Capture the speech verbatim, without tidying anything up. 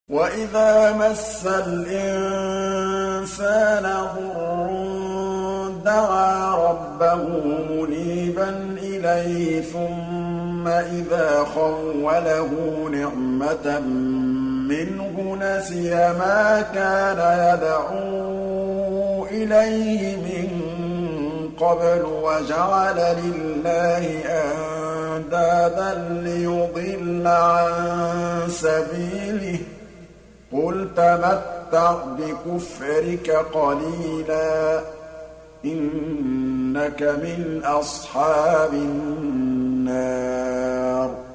وَإِذَا مَسَّ الْإِنسَانَ ضُرٌّ دَعَا رَبَّهُ مُنِيبًا إِلَيْهِ ثُمَّ إِذَا خَوَّلَهُ نِعْمَةً مِّنْهُ نَسِيَ مَا كَانَ يَدْعُو إِلَيْهِ مِن قَبْلُ وَجَعَلَ لِلَّهِ أَندَادًا لِّيُضِلَّ عَن سَبِيلِهِ ۗ قُلْ تَمَتَّعْ بِكُفْرِكَ قَلِيلًا ۖ إِنَّكَ مِنْ أَصْحَابِ النَّارِ